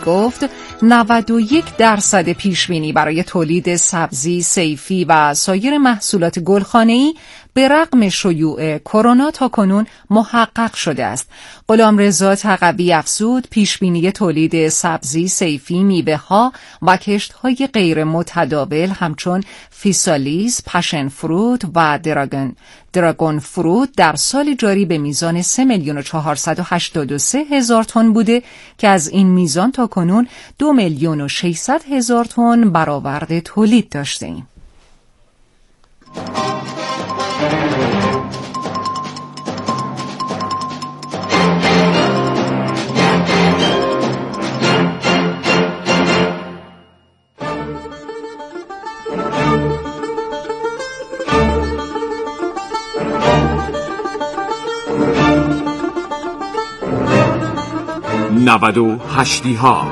گفت 91% پیشبینی برای تولید سبزی، صیفی و سایر محصولات گلخانه‌ای به رغم شیوع کرونا تاکنون محقق شده است. غلامرضا تقوی افزود پیشبینی تولید سبزی، صیفی، میوه‌ها و کشت‌های غیر متداول همچون فیسالیس، پشن فروت و دراگون فروت در سال جاری به میزان 3,483,000 تن بوده که از این میزان تاکنون 2,600,000 تن برآورد تولید داشته‌ایم. نود و هشتی ها.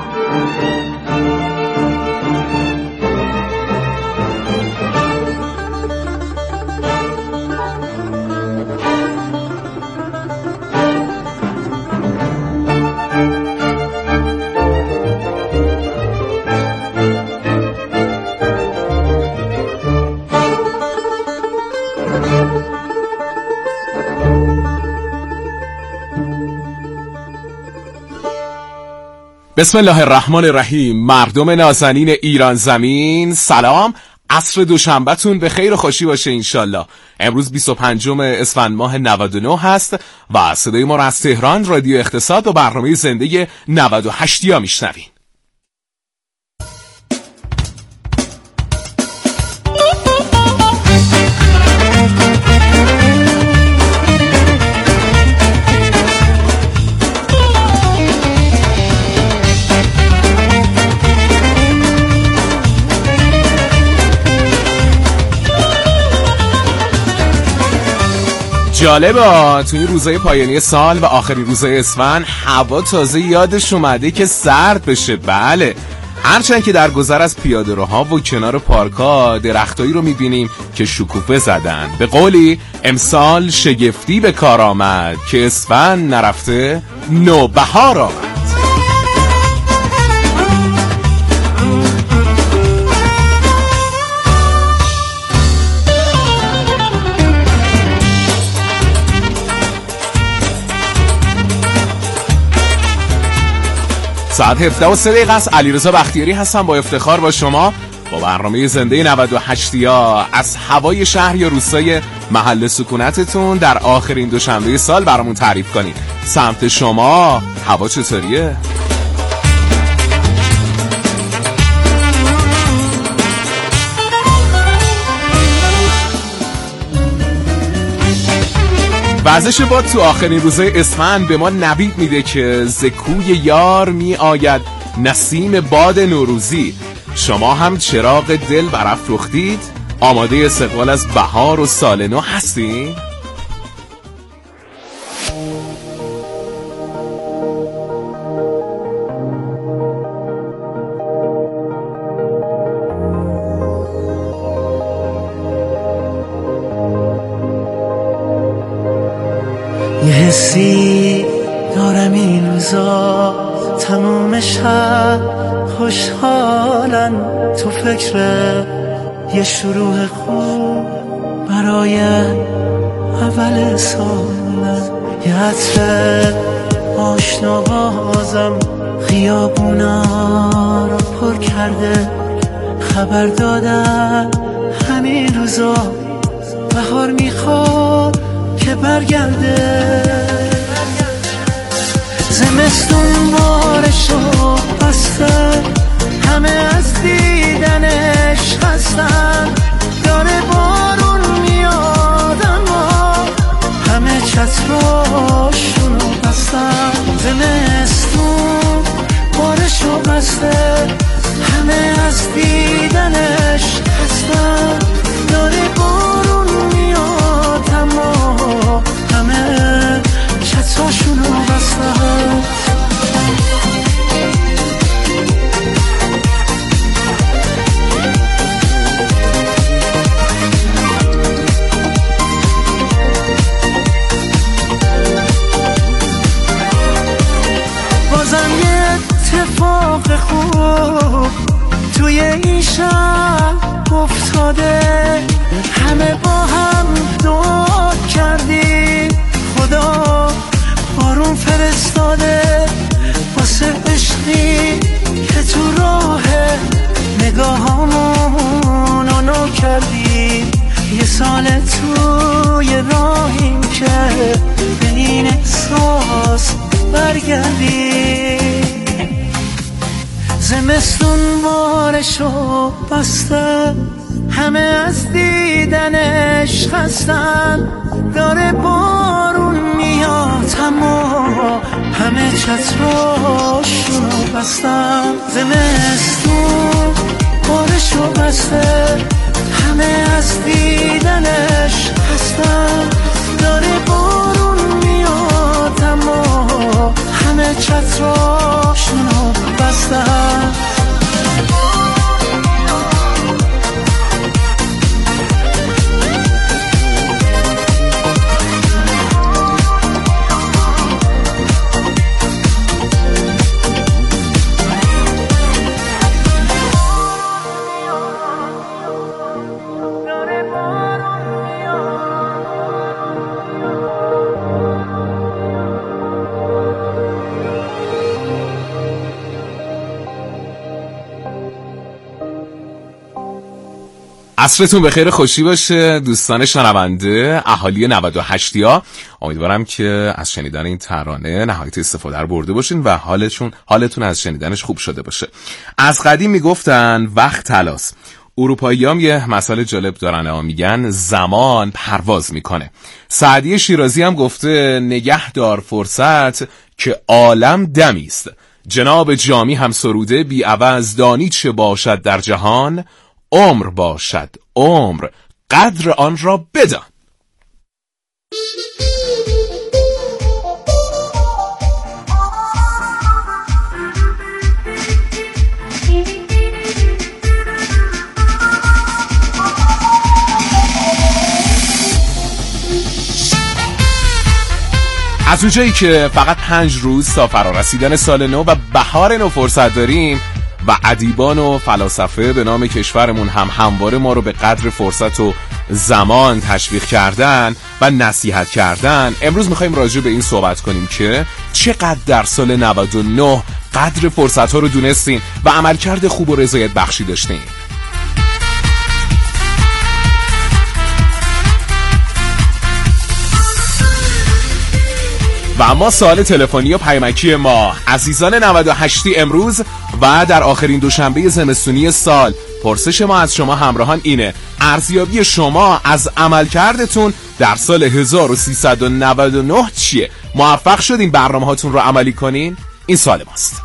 بسم الله الرحمن الرحیم. مردم نازنین ایران زمین، سلام. عصر دوشنبهتون به خیر و خوشی باشه انشالله. امروز 25 اسفند ماه 99 هست و صدای ما را از تهران رادیو اقتصاد و برنامه زنده 98 ها میشنوین. جالبه تو این روزهای پایانی سال و آخرین روزهای اسفند هوا تازه یادش اومده که سرد بشه. بله، هرچند که در گذر از پیاده‌روها و کنار پارک‌ها درختایی رو می‌بینیم که شکوفه زدن. به قولی امسال شگفتی به کار آمد که اسفند نرفته نوبهار آمد. ساعت 17:03 است. علیرضا بختیاری هستم با افتخار با شما با برنامه زنده 98 ها از هوای شهر یا روستای محل سکونتتون در آخرین دوشنبه سال برامون تعریف کنید. سمت شما هوا چطوریه؟ وزش باد تو آخرین روزهای اسفند به ما نوید میده که ز کوی یار می آید نسیم باد نوروزی. شما هم چراغ دل برافروختید؟ آماده استقبال از بهار و سال نو هستین؟ یه حسی دارم این روزا تمام شب خوشحالن، تو فکر یه شروع خوب برای اول سالن. یه عطر آشنا بازم خیابونا رو پر کرده، خبر دادن همین روزا بهار میخواد که برگرده. زمستون بارشو بسته، همه از دیدنش خستن. داره بارون میاد اما همه چتراشونو بستن. زمستون بارشو بسته، همه از دیدنش خستن. داره بارون میاد اما همه چتراشونو بستن. بازم یه اتفاق وقت خوب توی این شب افتاده، همه با هم دعا کردیم خدا بارون فرستاده واسه عشقی که تو راه نگاهامون نو کردیم. یه سال توی راهیم که به این احساس برگردیم. زمستون بارشو بسته، همه از دیدنش خستن، داره بارون میاد اما همه چتراشونو بستن. زمستون بارشو بسته، همه از دیدنش خستن، داره بارون میاد اما همه چتراشونو بستن. عصرتون بخیر، خوشی باشه دوستان شنونده، اهالی 98یا. امیدوارم که از شنیدن این ترانه نهایت استفاده رو برده باشین و حالتون از شنیدنش خوب شده باشه. از قدیم میگفتن وقت طلاست. اروپایی‌ها یه مسئله جالب دارن، میگن زمان پرواز میکنه. سعدی شیرازی هم گفته نگه دار فرصت که عالم دمی است. جناب جامی هم سروده بی عوض دانی چه باشد در جهان، عمر باشد عمر قدر آن را بدان. از اونجایی که فقط 5 روز تا فرارسیدن سال نو و بهار نو فرصت داریم و ادیبان و فلاسفه به نام کشورمون هم همواره ما رو به قدر فرصت و زمان تشویق کردن و نصیحت کردن، امروز میخواییم راجع به این صحبت کنیم که چقدر در سال 99 قدر فرصت ها رو دونستین و عملکرد خوب و رضایت بخشی داشتین. و اما سوال تلفنی و پیامکی ما عزیزان 98 امروز و در آخرین دوشنبه زمستونی سال، پرسش ما از شما همراهان اینه: ارزیابی شما از عملکردتون در سال 1399 چیه؟ موفق شدین برنامه هاتون رو عملی کنین؟ این سوال ماست.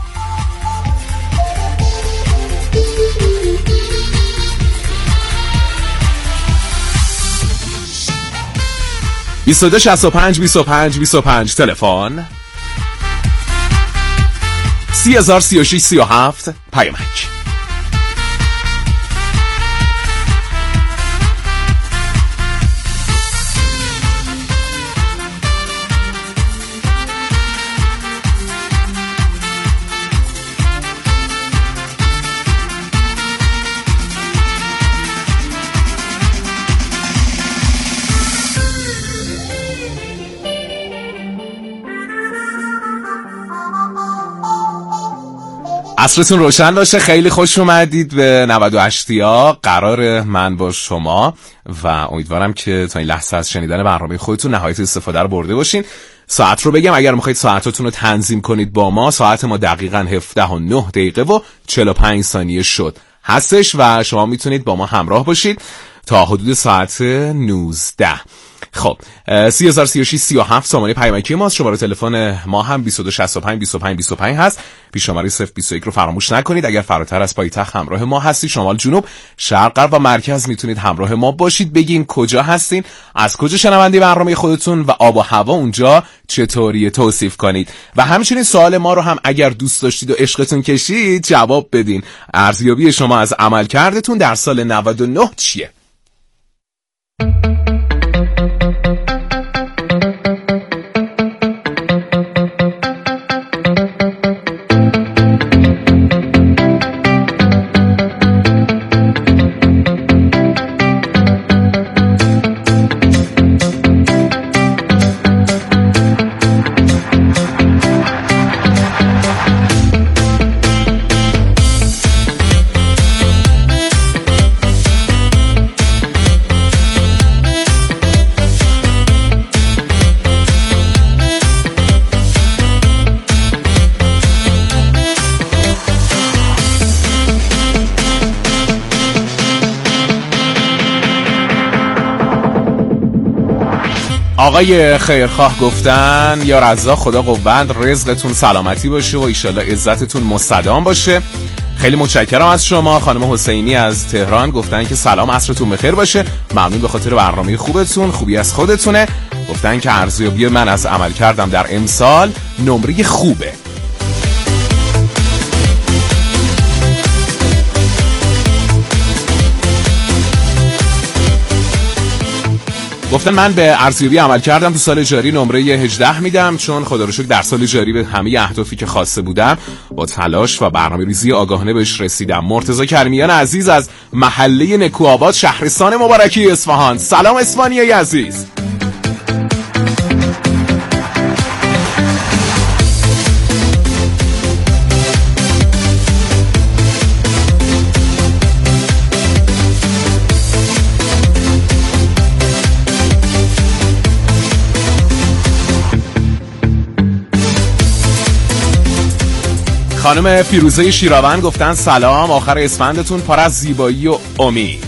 بیست و دو 65 25 25 تلفن 3036 37 پیامک. عصرتون روشن باشه، خیلی خوش اومدید به 98یا. قرار من با شما و امیدوارم که تا این لحظه از شنیدن برنامه خودتون نهایت استفاده رو برده باشین. ساعت رو بگم اگر میخواید ساعتاتون رو تنظیم کنید با ما، ساعت ما دقیقاً 17:09 و 45 ثانیه شد هستش و شما میتونید با ما همراه باشید تا حدود ساعت 19. خب 3036 37 سامانه پیامکی ماست. شماره تلفن ما هم 22 65 25 25 هست. پیش شماره 021 رو فراموش نکنید. اگر فراتر از پایتخت همراه ما هستید، شمال، جنوب، شرق، غرب و مرکز میتونید همراه ما باشید. بگین کجا هستین، از کجا شنونده برنامه خودتون و آب و هوا اونجا چطوریه توصیف کنید. و همچنین سوال ما رو هم اگر دوست داشتید و عشقتون کشید جواب بدین. ارزیابی شما از عملکردتون در سال 99 چیه؟ آقای خیرخواه گفتن یا رزاق خدا قوت، رزقتون سلامتی باشه و ایشالله عزتتون مستدام باشه. خیلی متشکرم از شما. خانم حسینی از تهران گفتن که سلام، عصرتون بخیر باشه، ممنون به خاطر برنامه خوبتون، خوبی از خودتونه. گفتن که ارزیابی من از عمل کردم در امسال نمره خوبه. گفتن من به ارزیابی عمل کردم تو سال جاری نمره 18 میدم، چون خدا رو شکر در سال جاری به همه اهدافی که خواسته بودم با تلاش و برنامه‌ریزی آگاهانه بهش رسیدم. مرتضی کریمیان عزیز از محله نکوآباد شهرستان مبارکی اصفهان، سلام اصفهانیای عزیز. خانم فیروزه شیراون گفتن سلام، آخر اسفندتون پر از زیبایی و امید.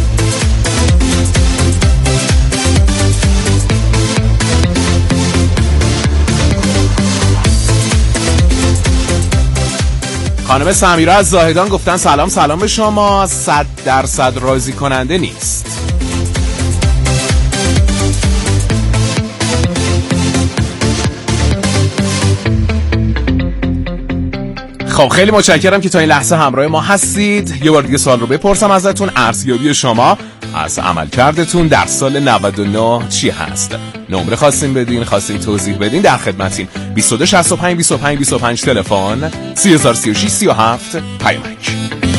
خانم سمیرا از زاهدان گفتن سلام به شما، 100% راضی کننده نیست. خب خیلی متشکرم که تا این لحظه همراه ما هستید. یه بار دیگه سوال رو بپرسم ازتون، ارزیابی شما از عملکردتون در سال 99 چی هست؟ نمره خواستین بدین، خواستین توضیح بدین، در خدمتین. 22 65 25 25 تلفن، 3036 37 پیامک.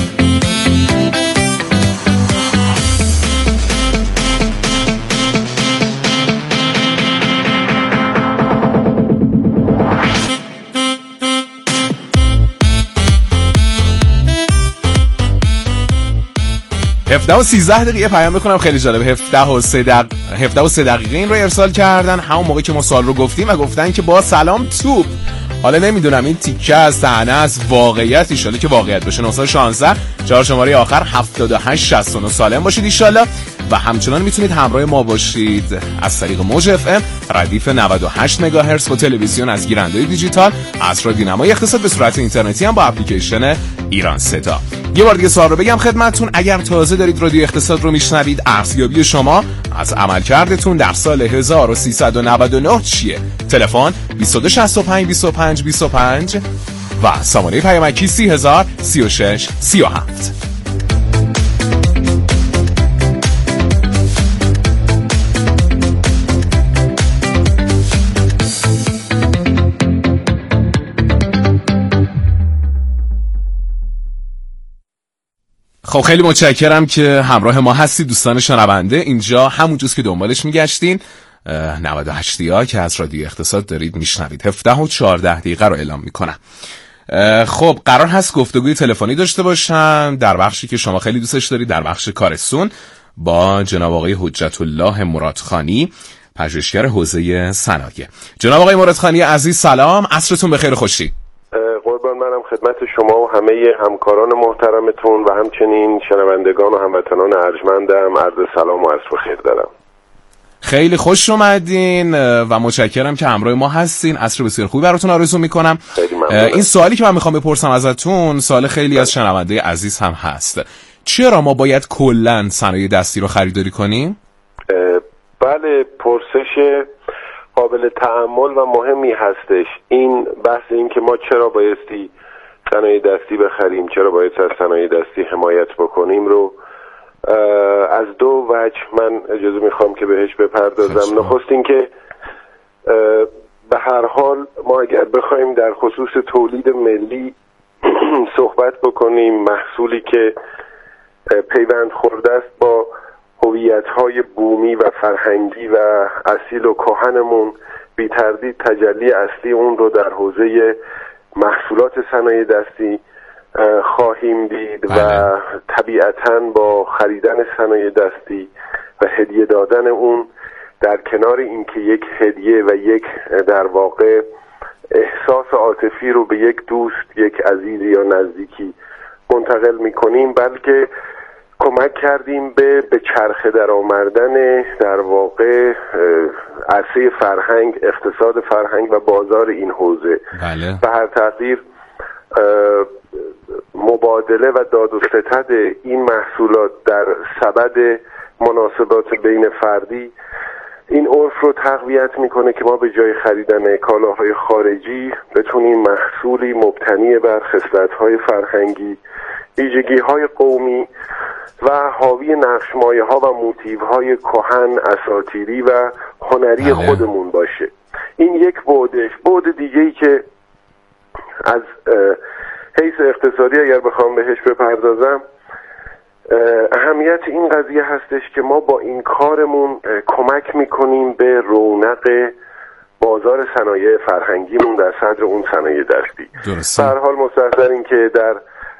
هفته و 13 دقیقه پیام بکنم، خیلی جالبه. 17 و 3 دقیقه این رو ارسال کردن، همون موقع که ما سوال رو گفتیم و گفتن که با سلام توپ. حالا نمیدونم این تیکه از طعنه از واقعیت، ایشاله که واقعیت بشه. 916 4 شماره آخر 7869. سالم باشید ایشاله. و همچنان میتونید همراه ما باشید از طریق موج اف ام ردیف 98 مگاهرتز با تلویزیون از گیرنده دیجیتال، از رادیو نمای اقتصاد به صورت اینترنتی هم با اپلیکیشن ایران صدا. یه بار دیگه سوال رو بگم خدمتتون، اگر تازه دارید رادیو اقتصاد رو میشنوید، ارزیابی شما از عملکردتون در سال 1399 چیه؟ تلفن 22 65 25 25 و سامانه پیامکی 30 36 37. خب خیلی متشکرم که همراه ما هستید دوستان شنونده. اینجا همون جز که دنبالش میگشتین 98 ها که از رادیو اقتصاد دارید میشنوید. 17 و 14 دقیقه رو اعلام میکنم. خب قرار هست گفتگوی تلفنی داشته باشم در بخشی که شما خیلی دوستش دارید، در بخش کارستون، با جناب آقای حجت الله مرادخانی، پژوهشگر حوزه صنایع. جناب آقای مرادخانی عزیز سلام، عصرتون بخیر و خوشی. قربان منم خدمت شما و همه همکاران محترمتون و همچنین شنوندگان و هموطنان ارجمندم عرض سلام و عصر بخیر دارم. خیلی خوش اومدین و متشکرم که همراه ما هستین. عصر بسیار خوبی براتون آرزو میکنم. خیلی ممنونم. این سوالی که من میخوام بپرسم ازتون سوال خیلی از شنونده عزیز هم هست. چرا ما باید کلاً صنایع دستی رو خریداری کنیم؟ بله، پرسش قابل تأمل و مهمی هستش. این بحث این که ما چرا بایستی صنایع دستی بخریم، چرا باید از صنایع دستی حمایت بکنیم رو از دو وجه من اجازه میخوام که بهش بپردازم. نخست این که به هر حال ما اگر بخوایم در خصوص تولید ملی صحبت بکنیم، محصولی که پیوند خورده است با هویت‌های بومی و فرهنگی و اصیل و کهنمون، بی تردید تجلی اصلی اون رو در حوزه محصولات صنایع دستی خواهیم دید. بله. و طبیعتاً با خریدن صنایع دستی و هدیه دادن اون، در کنار اینکه یک هدیه و یک در واقع احساس عاطفی رو به یک دوست، یک عزیز یا نزدیکی منتقل می‌کنیم، بلکه کمک کردیم به چرخه در آوردن در واقع عرصه فرهنگ، اقتصاد فرهنگ و بازار این حوزه. بله. به هر تقدیر مبادله و داد و ستد این محصولات در سبد مناسبات بین فردی این عرف رو تقویت میکنه که ما به جای خریدن کالاهای خارجی بتونیم محصولی مبتنی بر خصلت‌های فرهنگی، ویژگی‌های قومی و حاوی نقش‌مایه‌ها و موتیوهای کهن، اساطیری و هنری خودمون باشه. این یک بعدش. بعد دیگه‌ای که از حیث اقتصادی اگر بخوام بهش بپردازم، اهمیت این قضیه هستش که ما با این کارمون کمک میکنیم به رونق بازار صنایع فرهنگیمون در صدر اون صنایع دستی. درسته. به هر حال مستحضر این که در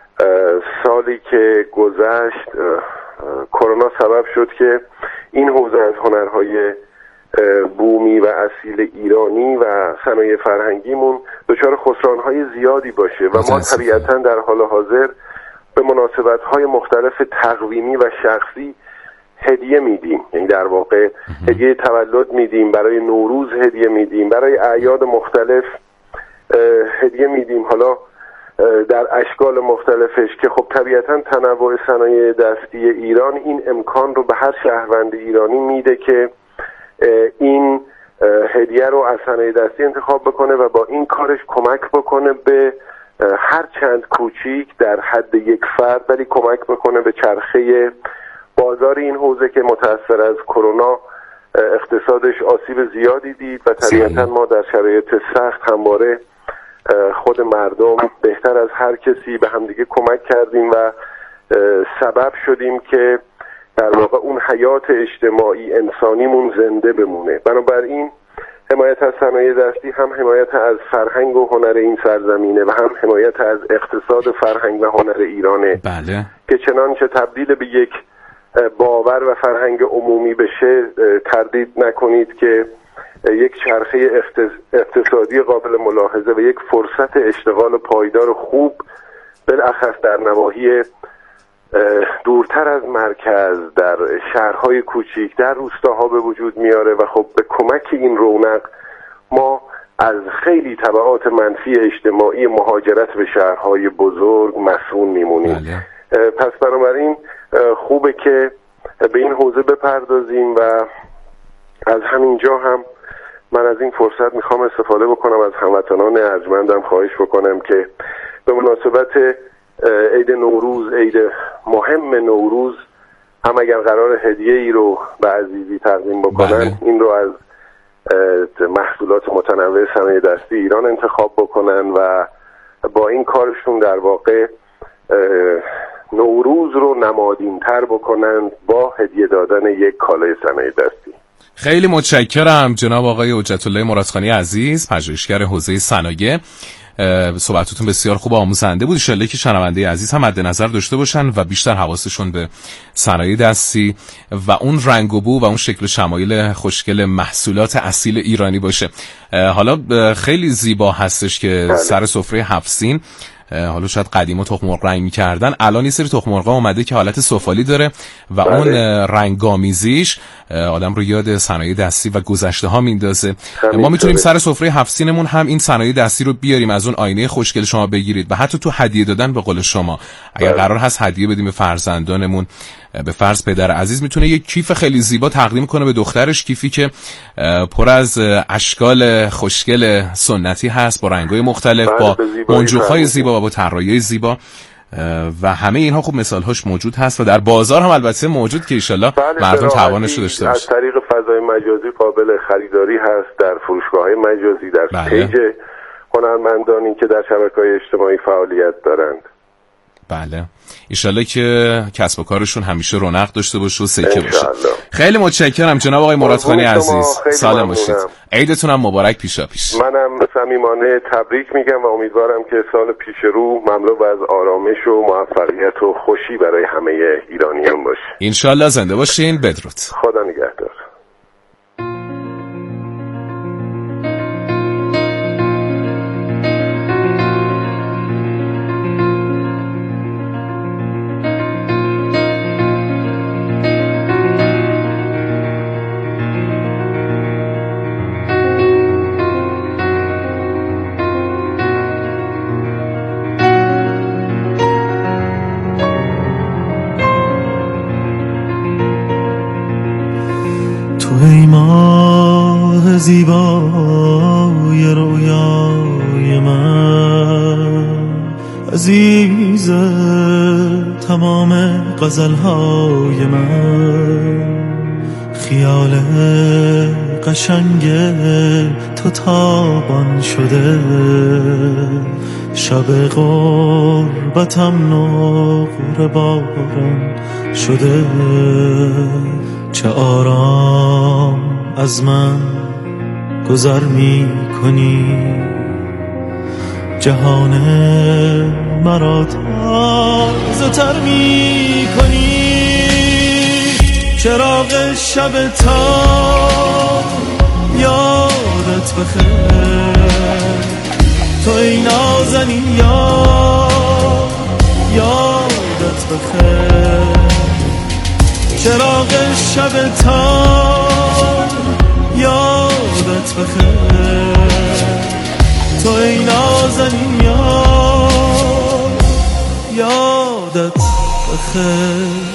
سالی که گذشت کرونا سبب شد که این حوزه از هنرهای بومی و اصیل ایرانی و صنایع فرهنگیمون دچار خسرانهای زیادی باشه و ما طبیعتاً در حال حاضر به مناسبت‌های مختلف تقویمی و شخصی هدیه میدیم. یعنی در واقع هدیه تولد میدیم، برای نوروز هدیه میدیم، برای اعیاد مختلف هدیه میدیم، حالا در اشکال مختلفش که خب طبیعتاً تنوع صنایع دستی ایران این امکان رو به هر شهروند ایرانی میده که این هدیه رو از صنایع دستی انتخاب بکنه و با این کارش کمک بکنه به هر چند کوچیک در حد یک فرد، ولی کمک بکنه به چرخه بازار این حوزه که متأثر از کرونا اقتصادش آسیب زیادی دید و طبیعتاً ما در شرایط سخت همواره خود مردم بهتر از هر کسی به همدیگه کمک کردیم و سبب شدیم که در واقع اون حیات اجتماعی انسانیمون زنده بمونه. بنابراین حمایت از صنایع دستی هم حمایت از فرهنگ و هنر این سرزمینه و هم حمایت از اقتصاد فرهنگ و هنر ایرانه. بله. که چنانچه تبدیل به یک باور و فرهنگ عمومی بشه، تردید نکنید که یک چرخه اقتصادی قابل ملاحظه و یک فرصت اشتغال پایدار خوب بالاخص در نواحی دورتر از مرکز، در شهرهای کوچیک، در روستاها به وجود میاره و خب به کمک این رونق ما از خیلی تبعات منفی اجتماعی مهاجرت به شهرهای بزرگ مسئول میمونیم. پس بنابراین خوبه که به این حوزه بپردازیم و از همینجا هم من از این فرصت میخوام استفاده بکنم از هموطنان ارجمندم خواهش بکنم که به مناسبت عید نوروز، عید مهم نوروز، هم اگر قرار هدیه ای رو به عزیزی تقدیم بکنن این رو از محصولات متنوع صنایع دستی ایران انتخاب بکنن و با این کارشون در واقع نوروز رو نمادین‌تر بکنن با هدیه دادن یک کالای صنایع دستی. خیلی متشکرم جناب آقای حجت الله مرادخانی عزیز، پژوهشگر حوزه صنایع. صحبتتون بسیار خوب و آموزنده بود. ان شاءالله که شنونده عزیز هم مد نظر داشته باشن و بیشتر حواسشون به صنایع دستی و اون رنگ و بو و اون شکل و شمایل خوشگل محصولات اصیل ایرانی باشه. حالا خیلی زیبا هستش که سر سفره 7 سین، حالا شاید قدیما تخم مرغ رنگ می‌کردن، الان یه سری تخم مرغ اومده که حالت سفالی داره و اون رنگامیزیش آدم رو یاد صنایع دستی و گذشته ها میندازه. ما میتونیم سر سفره 7 سینمون هم این صنایع دستی رو بیاریم، از اون آینه خوشگل شما بگیرید و حتی تو هدیه دادن به قول شما اگر قرار هست هدیه بدیم به فرزندانمون، به فرض پدر عزیز میتونه یک کیف خیلی زیبا تقدیم کنه به دخترش، کیفی که پر از اشکال خوشگل سنتی هست با رنگ‌های مختلف، با منجوق‌های زیبا و با طراحی‌های زیبا و همه اینها خوب مثال‌هاش موجود هست و در بازار هم البته موجود که ان شاءالله مردم توانش رو داشته باشه. از طریق فضای مجازی قابل خریداری هست، در فروشگاه‌های مجازی، در پیج هنرمندانی که در شبکه‌های اجتماعی فعالیت دارند. بله انشالله که کسب و کارشون همیشه رونق داشته باشه و سکه باشه. خیلی متشکرم جناب آقای مرادخانی عزیز، سلام باشید، عیدتون هم مبارک پیشا پیش. منم صمیمانه تبریک میگم و امیدوارم که سال پیش رو مملو از آرامش و موفقیت و خوشی برای همه ایرانیان باشه. انشالله زنده باشین. بدرود. خدا نگهدار. زیبای رویای من، عزیز تمام غزلهای من، خیال قشنگ تو تابان شده، شب غربتم نقره باران شده. چه آرام از من گذر می کنی، جهان مرا تازه تر می کنی. چراغ شب تا یادت بخیر، تو ای نازنین یادت بخیر. چراغ شب تا یادت بخیر، تو ای نازنین یادت بخیر.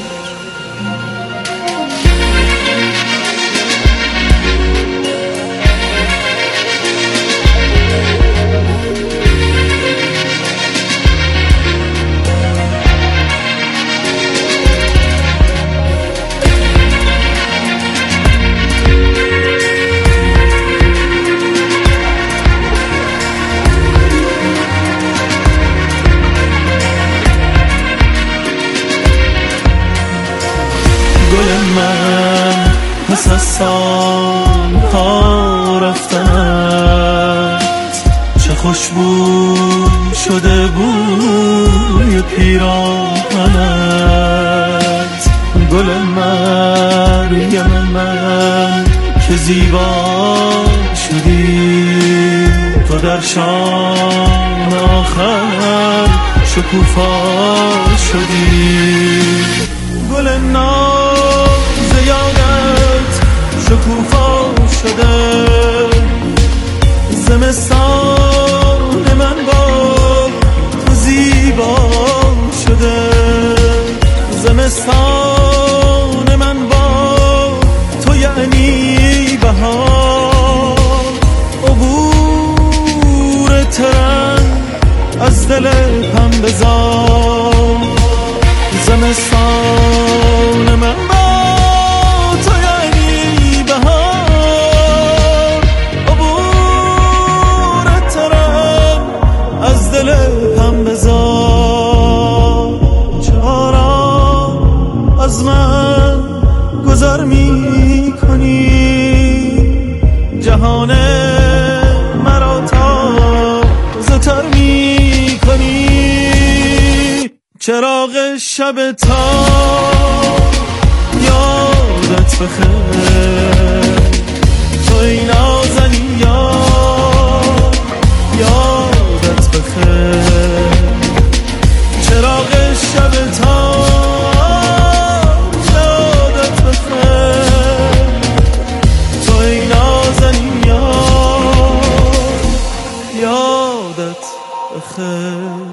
من پس از سالها رفتنت، چه خوشبو شده بوی پیراهنت. گل مریم من که زیبا شدی، تو در شام آخر شکوفا شدی. گل یادت شکوفا شده، زمستان من با تو زیبا شده. زمستان من با تو یعنی بهار، عبور ترن از دل پنبه‌زار. زمستان من با تو یعنی بهار، عبور ترن از دل پنبه‌زار. چرا از من گذر می کنی، جهان مرا تازه تر می کنی. چراغ شب تا یادت بخیر، تو ای نازنین یادت بخیر. چراغ شب تا یادت بخیر، تو ای نازنین یادت بخیر.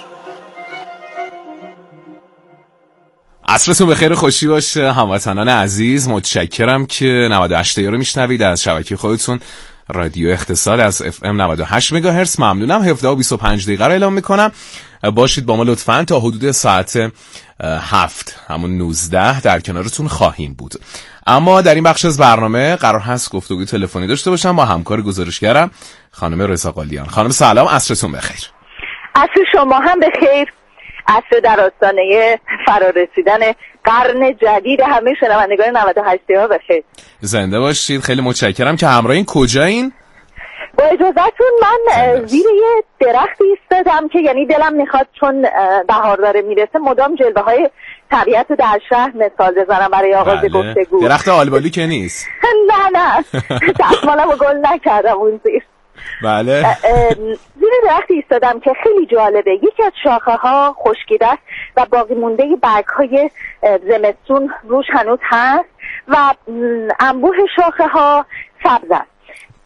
عصرتون بخیر، خوشی باشه هموطنان عزیز. متشکرم که 98 رو میشنوید از شبکه خودتون رادیو اقتصاد از FM 98 مگاهرتز. ممنونم. 17:25 رو اعلام میکنم. باشید با ما لطفاً تا حدود ساعت 7 همون 19 در کنارتون خواهیم بود. اما در این بخش از برنامه قرار هست گفتگوی تلفنی داشته باشم با همکار گزارشگرم خانم رضا قالیان. خانم سلام، عصرتون بخیر. عصر شما هم بخیر. عصر در آستانه فرارسیدن قرن جدید همه شنوندگان 98 ها بخیر. زنده باشید. خیلی متشکرم. که همراهین کجایین؟ با اجازهتون من زیر یه درختی ایستادم که یعنی دلم میخواد چون بهار داره میرسه مدام جلوه های طبیعت در شهر مثال بزنم برای آغاز گفتگو. درخت آلبالی که نیست؟ نه دستمالم رو گل نکردم اون زیر. بله. زیر درختی ایستادم که خیلی جالبه. یکی از شاخه ها خشکیده است و باقی مونده برگ های زمستون روش هنوز هست و انبوه شاخه ها سبز است.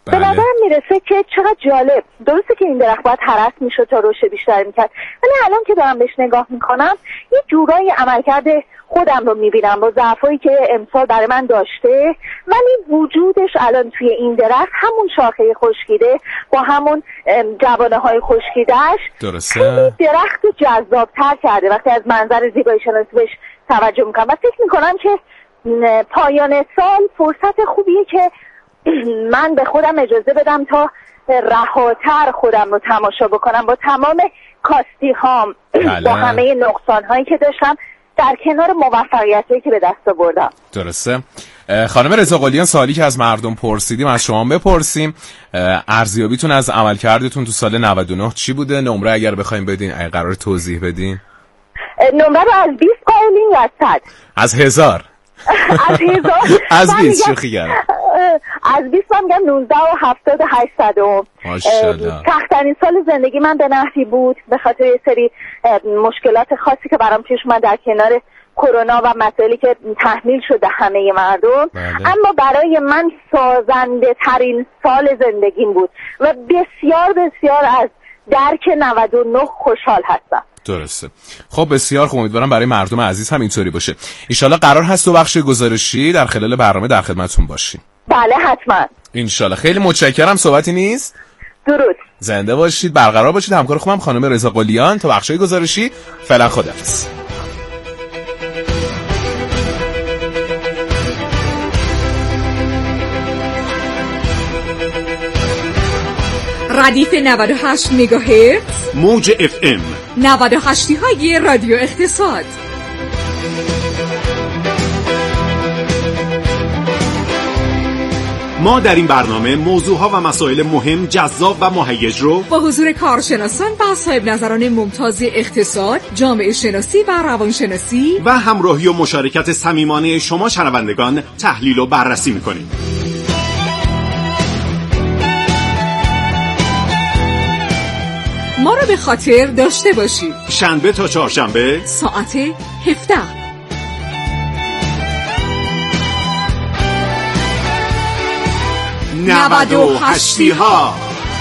به نظرم میرسه که چقدر جالب. درسته که این درخت باید هرس میشد تا رشد بیشتری میکرد، ولی الان که دارم بهش نگاه میکنم یه جورایی عملکرد خودم رو میبینم با ضعفایی که امسال برای من داشته، ولی وجودش الان توی این درخت، همون شاخه خشکیده با همون جوانه های خشکیدهش، درسته، درخت رو جذابتر کرده وقتی از منظر زیبایی شناسی بهش توجه میکنم. و فکر میکنم که پایان سال فرصت خوبیه که من به خودم اجازه بدم تا رهاتر خودم رو تماشا بکنم با تمام کاستی هام، با همه نقصان هایی که داشتم در کنار موفقیتی که به دست آوردم. درسته. خانم رضا قلیان، سوالی که از مردم پرسیدیم از شما بپرسیم. ارزیابیتون از عملکردتون تو سال 99 چی بوده؟ نمره اگر بخوایم بدین، اگه قرار توضیح بدین. نمره رو از 20 قائلین یا از 100؟ از 1000. از 1000. از 20 شوخی کردم. از 20 من میگم 19 و 78 ماشاءالله. سخت‌ترین سال زندگی من به نحوی بود به خاطر یه سری مشکلات خاصی که برام پیش اومد در کنار کرونا و مسائلی که تحمیل شده همه مردم. اما برای من سازنده ترین سال زندگیم بود و بسیار بسیار از درک 99 خوشحال هستم. درسته. خب بسیار خوب، امیدوارم برای مردم عزیز هم اینطوری باشه. انشالله قرار هست تو بخش گزارشی در خلال برنامه در خدمتتون باشیم. بله حتما. انشالله. خیلی متشکرم. صحبتی نیست؟ درود. زنده باشید، برقرار باشید. همکار خوبم خانم رضا قلیان تا بخشای گزارشی. فعلا خداحافظ. ردیف 98 مگاهرتز، موج اف ام 98 های رادیو اقتصاد. ما در این برنامه موضوعها و مسائل مهم، جذاب و مهیج رو با حضور کارشناسان و صاحب نظران ممتاز اقتصاد، جامعه شناسی و روانشناسی و همراهی و مشارکت صمیمانه شما شنوندگان تحلیل و بررسی می‌کنیم. ما رو به خاطر داشته باشید. شنبه تا چهارشنبه ساعت 17. 98 ها.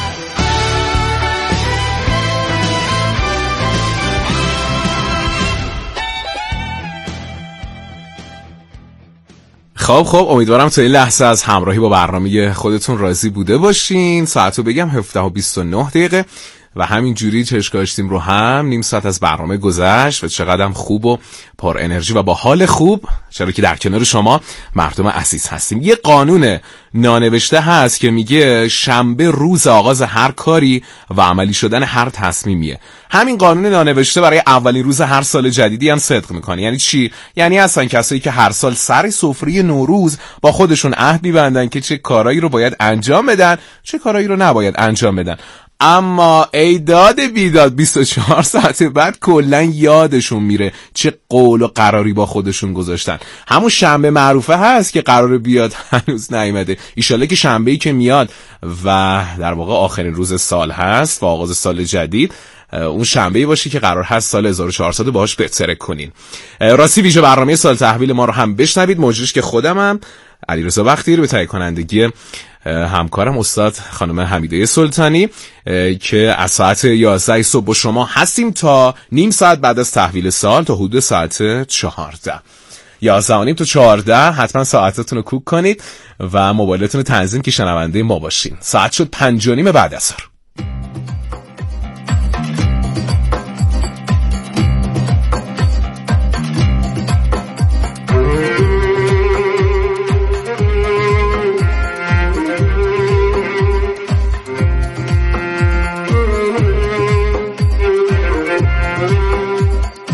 خب امیدوارم تا این لحظه از همراهی با برنامه خودتون راضی بوده باشین. ساعتو بگم 17:29 و همین جوری چشم کاشتیم رو هم. نیم ساعت از برنامه گذشت و چقدرم خوب و پر انرژی و با حال خوب، چرا که در کنار شما مردم عزیز هستیم. یه قانون نانوشته هست که میگه شنبه روز آغاز هر کاری و عملی شدن هر تصمیمیه. همین قانون نانوشته برای اولین روز هر سال جدیدی هم صدق میکنه. یعنی چی؟ یعنی هستن کسایی که هر سال سر سفره نوروز با خودشون عهد می‌بندن که چه کارایی رو باید انجام بدن، چه کارایی رو نباید انجام بدن. اما ای داد بیداد 24 ساعت بعد کلن یادشون میره چه قول و قراری با خودشون گذاشتن. همون شنبه معروفه هست که قرار بیاد هنوز نیومده. ایشالله که شنبه‌ای که میاد و در واقع آخرین روز سال هست و آغاز سال جدید، اون شنبه‌ای باشه که قرار هست سال 1400 باهاش بترک کنین. راستی ویژه برنامه سال تحویل ما رو هم بشنوید. مجریش که خودمم علیرضا بختیاری به تهیه کنندگی همکارم استاد خانم حمیده سلطانی که از ساعت 11 صبح با شما هستیم تا نیم ساعت بعد از تحویل سال تا حدود ساعت 14. 11:30 تا 14 حتما ساعتتون رو کوک کنید و موبایلتون رو تنظیم که شنونده ما باشین. ساعت شد 5:30 بعد از ظهر.